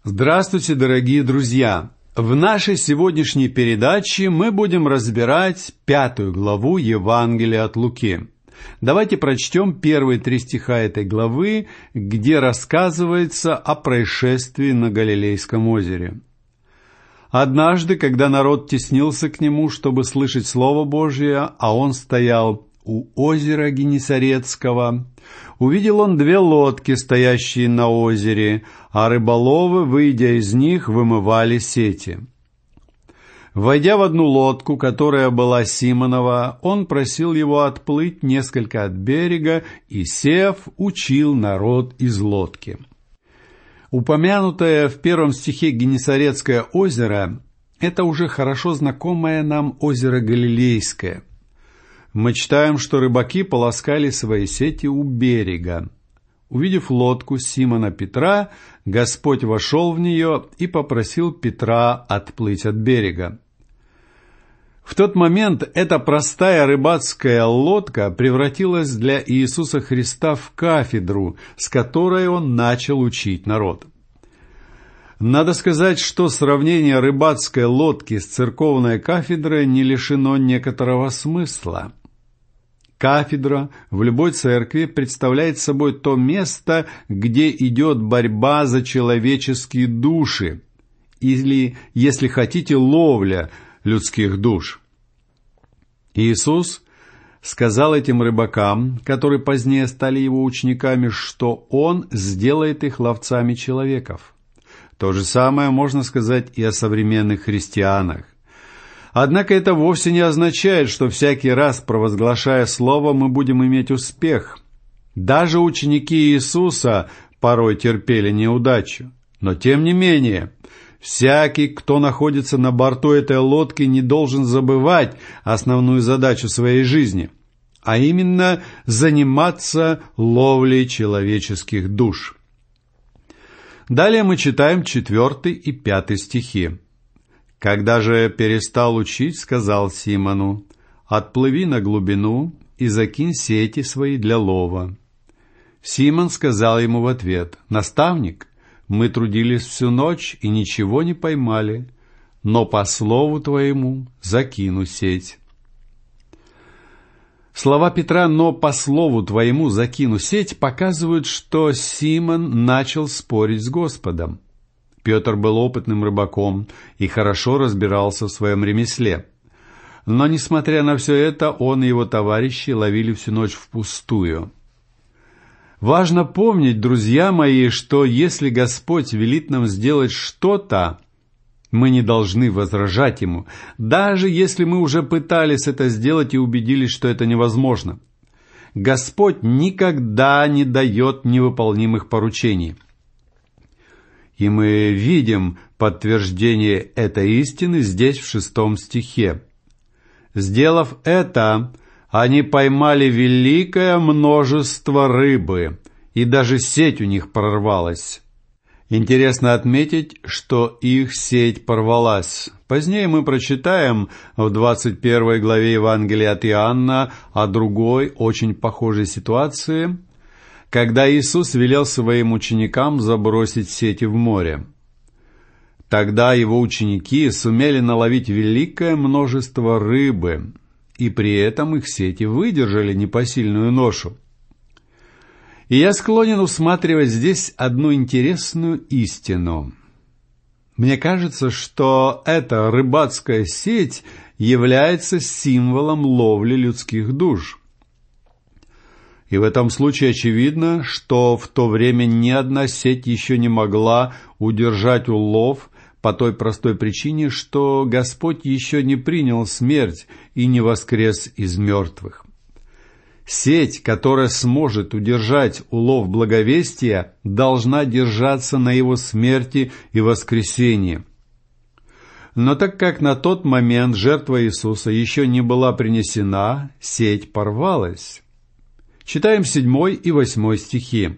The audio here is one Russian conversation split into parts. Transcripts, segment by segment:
Здравствуйте, дорогие друзья! В нашей сегодняшней передаче мы будем разбирать 5 главу Евангелия от Луки. Давайте прочтем первые 3 стиха этой главы, где рассказывается о происшествии на Галилейском озере. Однажды, когда народ теснился к нему, чтобы слышать Слово Божие, а он стоял у озера Генесарецкого, увидел он 2 лодки, стоящие на озере, а рыболовы, выйдя из них, вымывали сети. Войдя в одну лодку, которая была Симонова, он просил его отплыть несколько от берега и, сев, учил народ из лодки. Упомянутое в 1 стихе Генесарецкое озеро – это уже хорошо знакомое нам озеро Галилейское. Мы читаем, что рыбаки полоскали свои сети у берега. Увидев лодку Симона Петра, Господь вошел в нее и попросил Петра отплыть от берега. В тот момент эта простая рыбацкая лодка превратилась для Иисуса Христа в кафедру, с которой он начал учить народ. Надо сказать, что сравнение рыбацкой лодки с церковной кафедрой не лишено некоторого смысла. Кафедра в любой церкви представляет собой то место, где идет борьба за человеческие души, или, если хотите, ловля людских душ. Иисус сказал этим рыбакам, которые позднее стали его учениками, что Он сделает их ловцами человеков. То же самое можно сказать и о современных христианах. Однако это вовсе не означает, что всякий раз, провозглашая Слово, мы будем иметь успех. Даже ученики Иисуса порой терпели неудачу. Но тем не менее, всякий, кто находится на борту этой лодки, не должен забывать основную задачу своей жизни, а именно заниматься ловлей человеческих душ. Далее мы читаем 4 и 5 стихи. «Когда же перестал учить, сказал Симону: отплыви на глубину и закинь сети свои для лова. Симон сказал ему в ответ: наставник, мы трудились всю ночь и ничего не поймали, но по слову твоему закину сеть». Слова Петра «но по слову твоему закину сеть» показывают, что Симон начал спорить с Господом. Петр был опытным рыбаком и хорошо разбирался в своем ремесле. Но, несмотря на все это, он и его товарищи ловили всю ночь впустую. Важно помнить, друзья мои, что если Господь велит нам сделать что-то, мы не должны возражать Ему, даже если мы уже пытались это сделать и убедились, что это невозможно. Господь никогда не дает невыполнимых поручений. И мы видим подтверждение этой истины здесь, в 6 стихе. «Сделав это, они поймали великое множество рыбы, и даже сеть у них прорвалась». Интересно отметить, что их сеть порвалась. Позднее мы прочитаем в 21 главе Евангелия от Иоанна о другой, очень похожей ситуации, когда Иисус велел своим ученикам забросить сети в море. Тогда его ученики сумели наловить великое множество рыбы, и при этом их сети выдержали непосильную ношу. И я склонен усматривать здесь одну интересную истину. Мне кажется, что эта рыбацкая сеть является символом ловли людских душ. И в этом случае очевидно, что в то время ни одна сеть еще не могла удержать улов по той простой причине, что Господь еще не принял смерть и не воскрес из мертвых. Сеть, которая сможет удержать улов благовестия, должна держаться на его смерти и воскресении. Но так как на тот момент жертва Иисуса еще не была принесена, сеть порвалась. Читаем 7 и 8 стихи.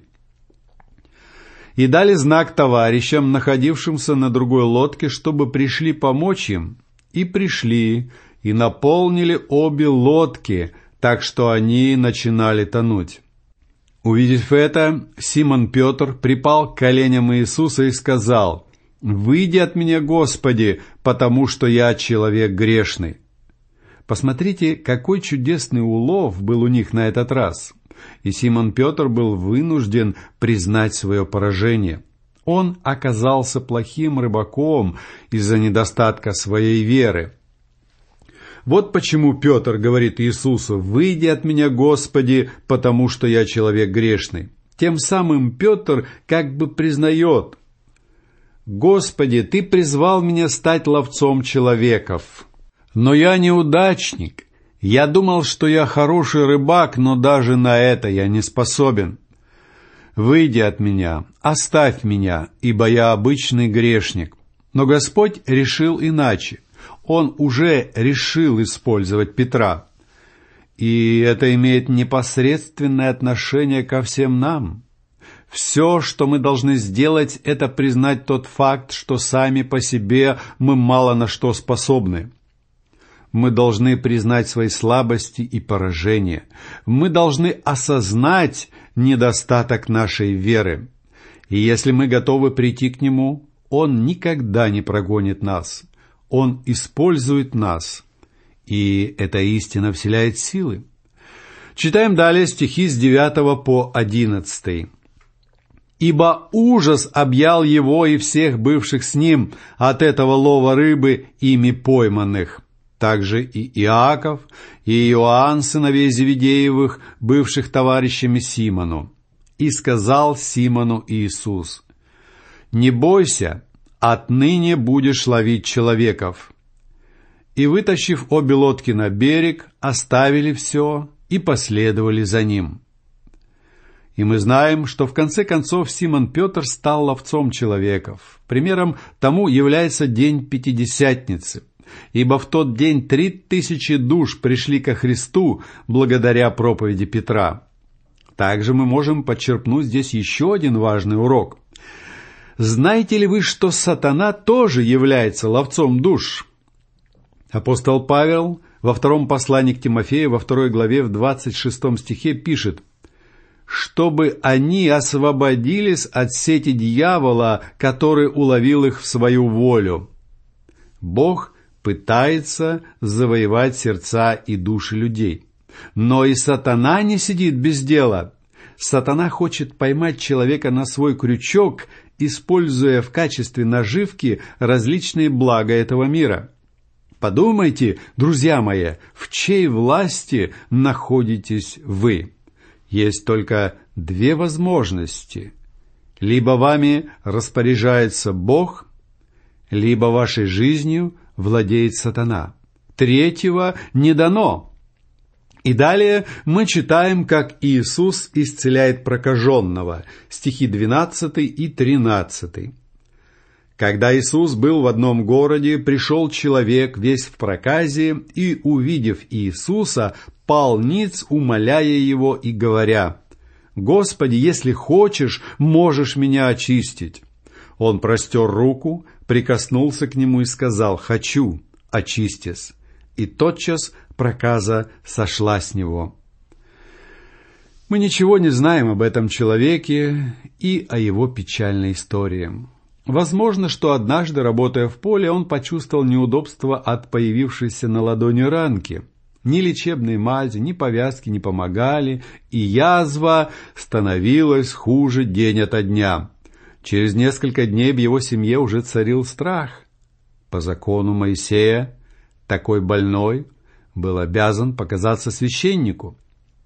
«И дали знак товарищам, находившимся на другой лодке, чтобы пришли помочь им. И пришли, и наполнили обе лодки, так что они начинали тонуть. Увидев это, Симон Петр припал к коленям Иисуса и сказал: «Выйди от меня, Господи, потому что я человек грешный». Посмотрите, какой чудесный улов был у них на этот раз. И Симон Петр был вынужден признать свое поражение. Он оказался плохим рыбаком из-за недостатка своей веры. Вот почему Петр говорит Иисусу: «Выйди от меня, Господи, потому что я человек грешный». Тем самым Петр как бы признает: «Господи, Ты призвал меня стать ловцом человеков. Но я неудачник. Я думал, что я хороший рыбак, но даже на это я не способен. Выйди от меня, оставь меня, ибо я обычный грешник». Но Господь решил иначе. Он уже решил использовать Петра. И это имеет непосредственное отношение ко всем нам. Все, что мы должны сделать, это признать тот факт, что сами по себе мы мало на что способны. Мы должны признать свои слабости и поражения. Мы должны осознать недостаток нашей веры. И если мы готовы прийти к Нему, Он никогда не прогонит нас. Он использует нас. И эта истина вселяет силы. Читаем далее стихи с 9 по 11. «Ибо ужас объял его и всех бывших с ним от этого лова рыбы, ими пойманных. Также и Иаков, и Иоанн, сыновей Зеведеевых, бывших товарищами Симону. И сказал Симону Иисус: «Не бойся, отныне будешь ловить человеков». И, вытащив обе лодки на берег, оставили все и последовали за ним. И мы знаем, что в конце концов Симон Петр стал ловцом человеков. Примером тому является день Пятидесятницы, ибо в тот день 3000 душ пришли ко Христу благодаря проповеди Петра. Также мы можем подчерпнуть здесь еще один важный урок. Знаете ли вы, что сатана тоже является ловцом душ? Апостол Павел во втором послании к Тимофею, во 2 главе, в 26 стихе пишет: «Чтобы они освободились от сети дьявола, который уловил их в свою волю». Бог пытается завоевать сердца и души людей. Но и сатана не сидит без дела. Сатана хочет поймать человека на свой крючок, используя в качестве наживки различные блага этого мира. Подумайте, друзья мои, в чьей власти находитесь вы? Есть только две возможности. Либо вами распоряжается Бог, либо вашей жизнью владеет сатана. Третьего не дано. И далее мы читаем, как Иисус исцеляет прокаженного, стихи 12 и 13. «Когда Иисус был в одном городе, пришел человек весь в проказе, и, увидев Иисуса, пал ниц, умоляя его и говоря: «Господи, если хочешь, можешь меня очистить». Он простер руку, прикоснулся к нему и сказал: «Хочу, очистись». И тотчас проказа сошла с него. Мы ничего не знаем об этом человеке и о его печальной истории. Возможно, что однажды, работая в поле, он почувствовал неудобство от появившейся на ладони ранки. Ни лечебные мази, ни повязки не помогали, и язва становилась хуже день ото дня. Через несколько дней в его семье уже царил страх. По закону Моисея такой больной был обязан показаться священнику.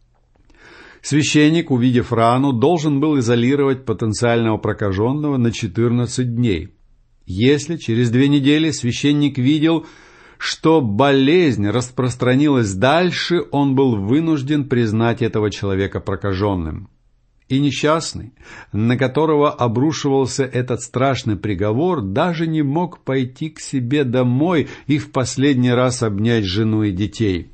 Священник, увидев рану, должен был изолировать потенциального прокаженного на 14 дней. Если через 2 недели священник видел, что болезнь распространилась дальше, он был вынужден признать этого человека прокаженным. И несчастный, на которого обрушивался этот страшный приговор, даже не мог пойти к себе домой и в последний раз обнять жену и детей.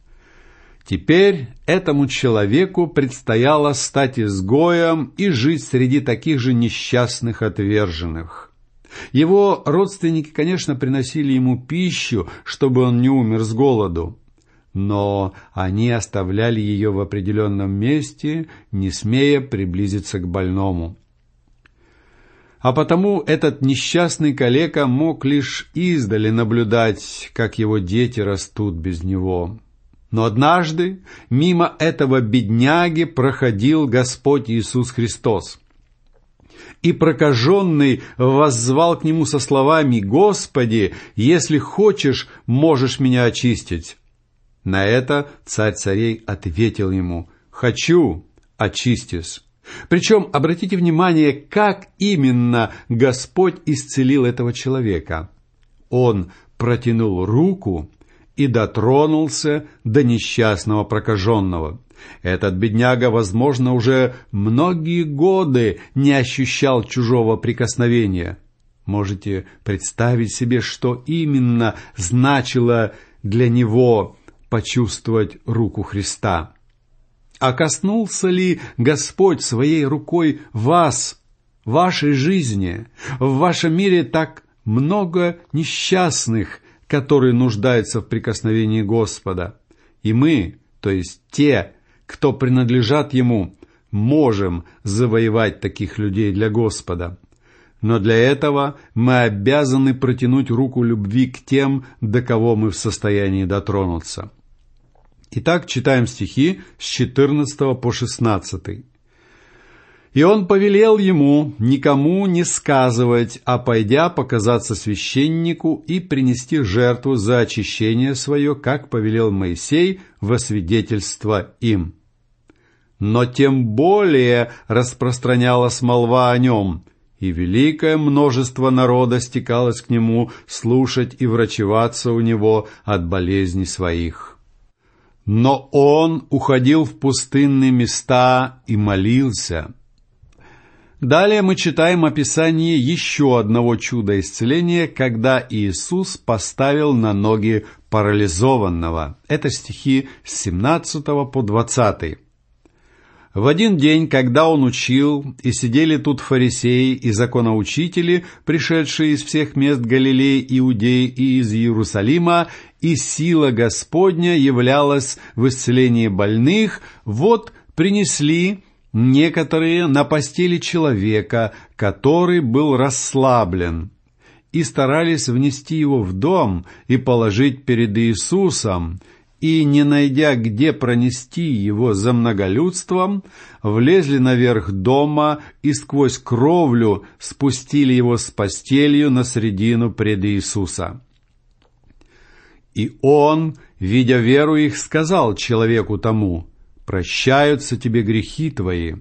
Теперь этому человеку предстояло стать изгоем и жить среди таких же несчастных отверженных. Его родственники, конечно, приносили ему пищу, чтобы он не умер с голоду, но они оставляли ее в определенном месте, не смея приблизиться к больному. А потому этот несчастный калека мог лишь издали наблюдать, как его дети растут без него. Но однажды мимо этого бедняги проходил Господь Иисус Христос. И прокаженный воззвал к нему со словами: «Господи, если хочешь, можешь меня очистить». На это царь царей ответил ему: «Хочу, очистись». Причем, обратите внимание, как именно Господь исцелил этого человека. Он протянул руку и дотронулся до несчастного прокаженного. Этот бедняга, возможно, уже многие годы не ощущал чужого прикосновения. Можете представить себе, что именно значило для него почувствовать руку Христа? А коснулся ли Господь своей рукой вас, вашей жизни? В вашем мире так много несчастных, которые нуждаются в прикосновении Господа. И мы, то есть те, кто принадлежат Ему, можем завоевать таких людей для Господа. Но для этого мы обязаны протянуть руку любви к тем, до кого мы в состоянии дотронуться. Итак, читаем стихи с 14 по 16. «И он повелел ему никому не сказывать, а пойдя показаться священнику и принести жертву за очищение свое, как повелел Моисей, во свидетельство им. Но тем более распространялась молва о нем, и великое множество народа стекалось к нему слушать и врачеваться у него от болезней своих. Но он уходил в пустынные места и молился». Далее мы читаем описание еще одного чуда исцеления, когда Иисус поставил на ноги парализованного. Это стихи с 17 по 20. «В один день, когда он учил, и сидели тут фарисеи и законоучители, пришедшие из всех мест Галилеи, Иудеи и из Иерусалима, и сила Господня являлась в исцелении больных, вот принесли некоторые на постели человека, который был расслаблен, и старались внести его в дом и положить перед Иисусом, и, не найдя, где пронести его за многолюдством, влезли наверх дома и сквозь кровлю спустили его с постелью на средину пред Иисуса. И он, видя веру их, сказал человеку тому: «Прощаются тебе грехи твои».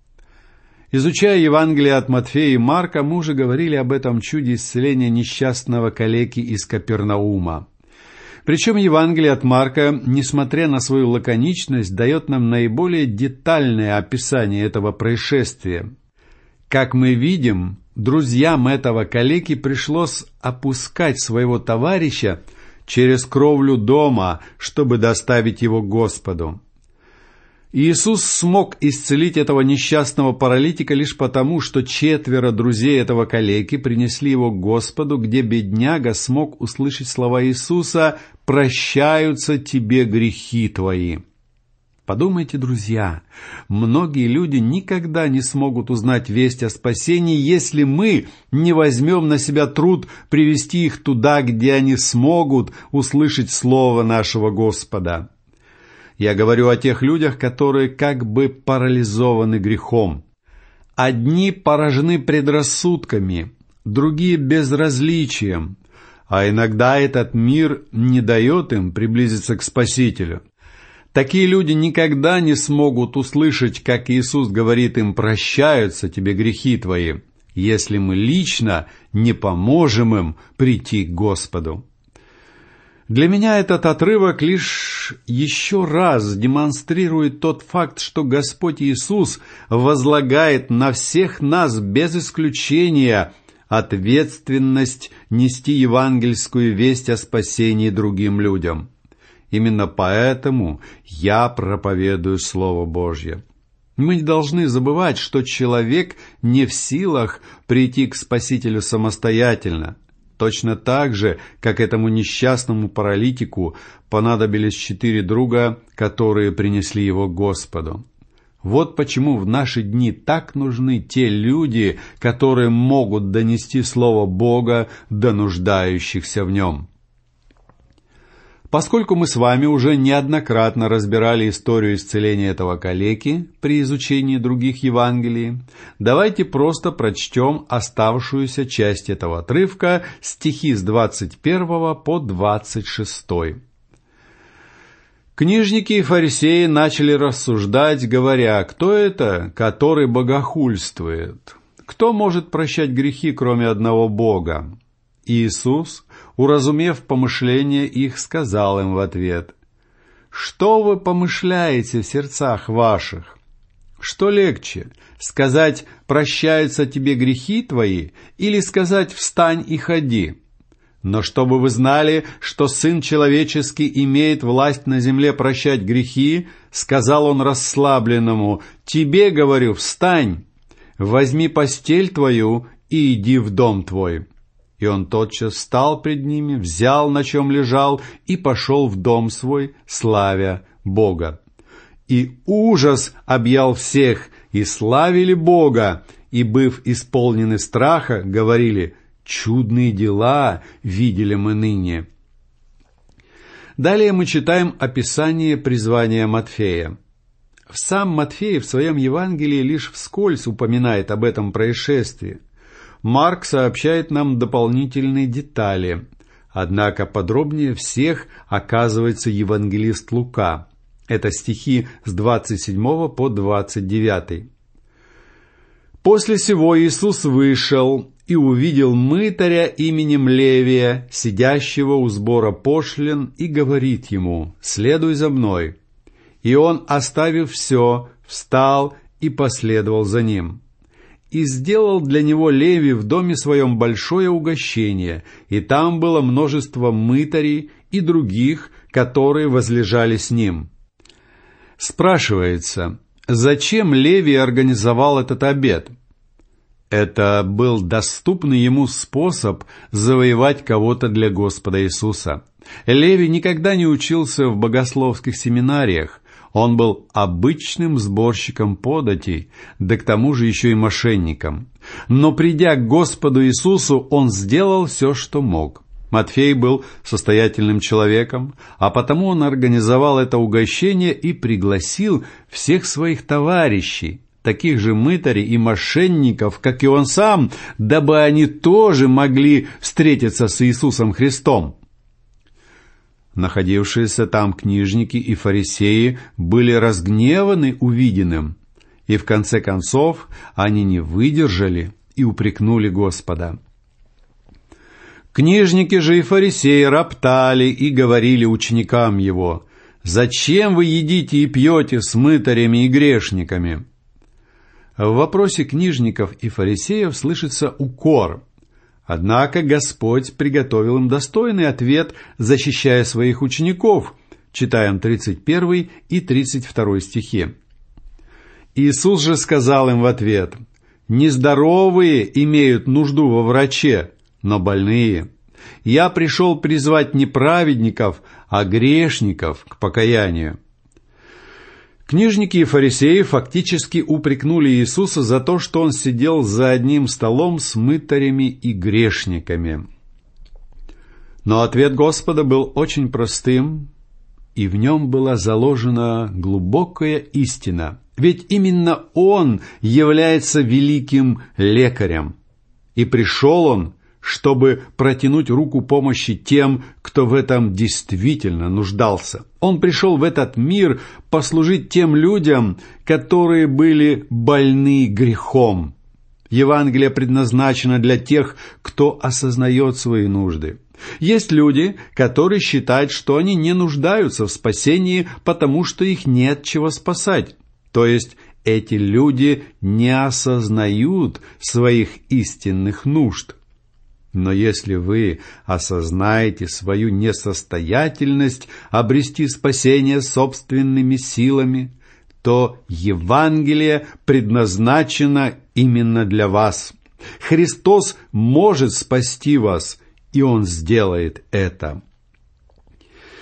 Изучая Евангелие от Матфея и Марка, мы уже говорили об этом чуде исцеления несчастного калеки из Капернаума. Причем Евангелие от Марка, несмотря на свою лаконичность, дает нам наиболее детальное описание этого происшествия. Как мы видим, друзьям этого калеки пришлось опускать своего товарища через кровлю дома, чтобы доставить его к Господу. Иисус смог исцелить этого несчастного паралитика лишь потому, что 4 друзей этого калеки принесли его к Господу, где бедняга смог услышать слова Иисуса: «Прощаются тебе грехи твои». Подумайте, друзья, многие люди никогда не смогут узнать весть о спасении, если мы не возьмем на себя труд привести их туда, где они смогут услышать слово нашего Господа. Я говорю о тех людях, которые как бы парализованы грехом. Одни поражены предрассудками, другие безразличием, а иногда этот мир не дает им приблизиться к Спасителю. Такие люди никогда не смогут услышать, как Иисус говорит им: «Прощаются тебе грехи твои», если мы лично не поможем им прийти к Господу. Для меня этот отрывок лишь еще раз демонстрирует тот факт, что Господь Иисус возлагает на всех нас без исключения ответственность нести евангельскую весть о спасении другим людям. Именно поэтому я проповедую Слово Божье. Мы не должны забывать, что человек не в силах прийти к Спасителю самостоятельно. Точно так же, как этому несчастному паралитику понадобились 4 друга, которые принесли его к Господу. Вот почему в наши дни так нужны те люди, которые могут донести Слово Бога до нуждающихся в нем. Поскольку мы с вами уже неоднократно разбирали историю исцеления этого калеки при изучении других Евангелий, давайте просто прочтем оставшуюся часть этого отрывка, стихи с 21 по 26. Книжники и фарисеи начали рассуждать, говоря: «Кто это, который богохульствует? Кто может прощать грехи, кроме одного Бога?» Иисус, уразумев помышления их, сказал им в ответ: «Что вы помышляете в сердцах ваших? Что легче, сказать: прощаются тебе грехи твои, или сказать: встань и ходи? Но чтобы вы знали, что Сын Человеческий имеет власть на земле прощать грехи, сказал он расслабленному: тебе, говорю, встань, возьми постель твою и иди в дом твой». И он тотчас встал пред ними, взял, на чем лежал, и пошел в дом свой, славя Бога. И ужас объял всех, и славили Бога, и, быв исполнены страха, говорили: «Чудные дела видели мы ныне». Далее мы читаем описание призвания Матфея. Сам Матфей в своем Евангелии лишь вскользь упоминает об этом происшествии. Марк сообщает нам дополнительные детали, однако подробнее всех оказывается евангелист Лука. Это стихи с 27 по 29. «После сего Иисус вышел и увидел мытаря именем Левия, сидящего у сбора пошлин, и говорит ему: следуй за мной. И он, оставив все, встал и последовал за ним. И сделал для него Левий в доме своем большое угощение, и там было множество мытарей и других, которые возлежали с ним». Спрашивается, зачем Левий организовал этот обед? Это был доступный ему способ завоевать кого-то для Господа Иисуса. Левий никогда не учился в богословских семинариях. Он был обычным сборщиком податей, да к тому же еще и мошенником. Но придя к Господу Иисусу, он сделал все, что мог. Матфей был состоятельным человеком, а потому он организовал это угощение и пригласил всех своих товарищей, таких же мытарей и мошенников, как и он сам, дабы они тоже могли встретиться с Иисусом Христом. Находившиеся там книжники и фарисеи были разгневаны увиденным, и в конце концов они не выдержали и упрекнули Господа. Книжники же и фарисеи роптали и говорили ученикам его: «Зачем вы едите и пьете с мытарями и грешниками?» В вопросе книжников и фарисеев слышится укор. Однако Господь приготовил им достойный ответ, защищая своих учеников. Читаем 31 и 32 стихи. Иисус же сказал им в ответ: «Нездоровые имеют нужду во враче, но больные. Я пришел призвать не праведников, а грешников к покаянию». Книжники и фарисеи фактически упрекнули Иисуса за то, что он сидел за одним столом с мытарями и грешниками. Но ответ Господа был очень простым, и в нем была заложена глубокая истина. Ведь именно Он является великим лекарем. И пришел Он, чтобы протянуть руку помощи тем, кто в этом действительно нуждался. Он пришел в этот мир послужить тем людям, которые были больны грехом. Евангелие предназначено для тех, кто осознает свои нужды. Есть люди, которые считают, что они не нуждаются в спасении, потому что их нет чего спасать. То есть эти люди не осознают своих истинных нужд. Но если вы осознаете свою несостоятельность обрести спасение собственными силами, то Евангелие предназначено именно для вас. Христос может спасти вас, и Он сделает это.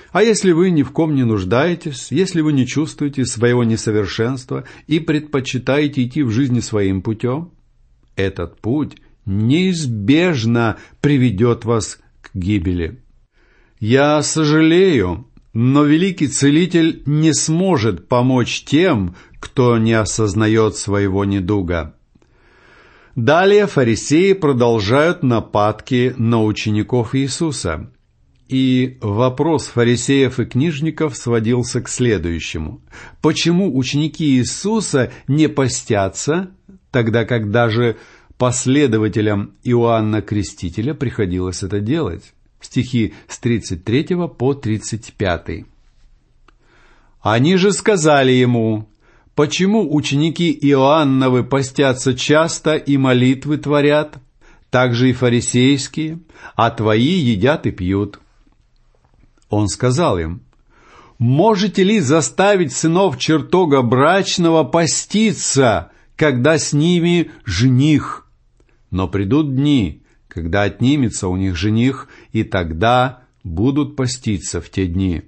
А если вы ни в ком не нуждаетесь, если вы не чувствуете своего несовершенства и предпочитаете идти в жизни своим путем, этот путь неизбежно приведет вас к гибели. Я сожалею, но великий целитель не сможет помочь тем, кто не осознает своего недуга. Далее фарисеи продолжают нападки на учеников Иисуса. И вопрос фарисеев и книжников сводился к следующему. Почему ученики Иисуса не постятся, тогда как даже последователям Иоанна Крестителя приходилось это делать? Стихи с 33 по 35. Они же сказали ему: «Почему ученики Иоанновы постятся часто и молитвы творят, так же и фарисейские, а твои едят и пьют?» Он сказал им: «Можете ли заставить сынов чертога брачного поститься, когда с ними жених? Но придут дни, когда отнимется у них жених, и тогда будут поститься в те дни».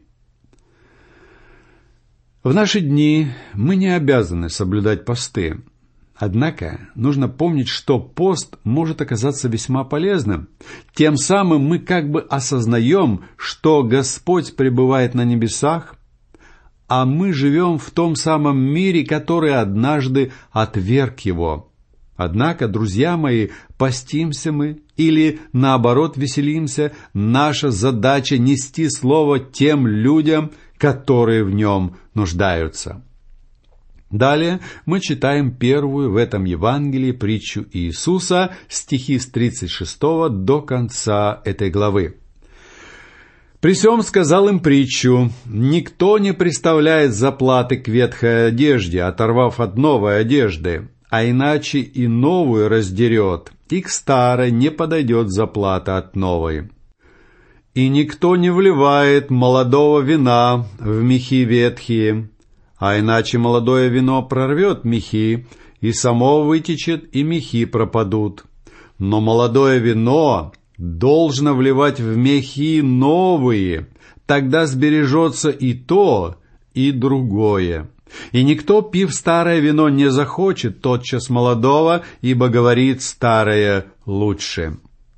В наши дни мы не обязаны соблюдать посты. Однако нужно помнить, что пост может оказаться весьма полезным. Тем самым мы как бы осознаем, что Господь пребывает на небесах, а мы живем в том самом мире, который однажды отверг Его. Однако, друзья мои, постимся мы или, наоборот, веселимся, наша задача нести Слово тем людям, которые в нем нуждаются. Далее мы читаем первую в этом Евангелии притчу Иисуса, стихи с 36 до конца этой главы. «При сем сказал им притчу: никто не приставляет заплаты к ветхой одежде, оторвав от новой одежды, а иначе и новую раздерет, и к старой не подойдет заплата от новой. И никто не вливает молодого вина в мехи ветхие, а иначе молодое вино прорвет мехи, и само вытечет, и мехи пропадут. Но молодое вино должно вливать в мехи новые, тогда сбережется и то, и другое. И никто, пив старое вино, не захочет тотчас молодого, ибо говорит: старое лучше».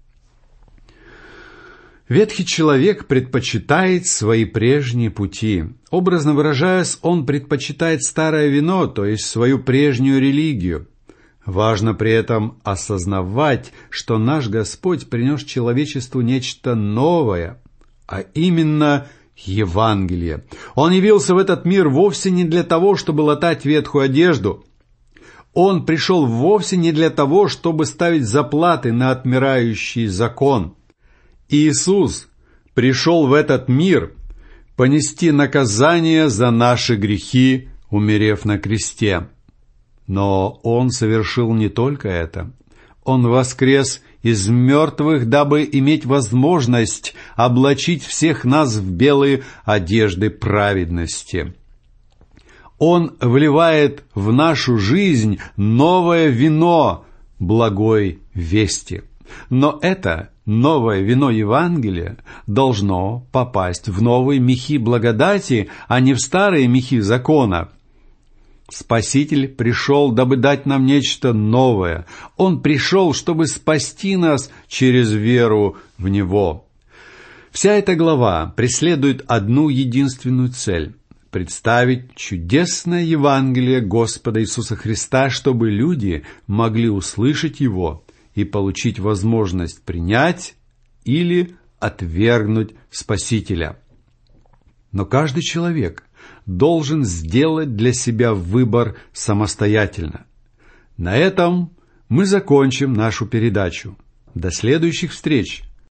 Ветхий человек предпочитает свои прежние пути. Образно выражаясь, он предпочитает старое вино, то есть свою прежнюю религию. Важно при этом осознавать, что наш Господь принес человечеству нечто новое, а именно Евангелие. Он явился в этот мир вовсе не для того, чтобы латать ветхую одежду. Он пришел вовсе не для того, чтобы ставить заплаты на отмирающий закон. Иисус пришел в этот мир понести наказание за наши грехи, умерев на кресте. Но Он совершил не только это. Он воскрес из мертвых, дабы иметь возможность облачить всех нас в белые одежды праведности. Он вливает в нашу жизнь новое вино благой вести. Но это новое вино Евангелия должно попасть в новые мехи благодати, а не в старые мехи закона. Спаситель пришел, дабы дать нам нечто новое. Он пришел, чтобы спасти нас через веру в Него. Вся эта глава преследует одну единственную цель – представить чудесное Евангелие Господа Иисуса Христа, чтобы люди могли услышать его и получить возможность принять или отвергнуть Спасителя. Но каждый человек должен сделать для себя выбор самостоятельно. На этом мы закончим нашу передачу. До следующих встреч!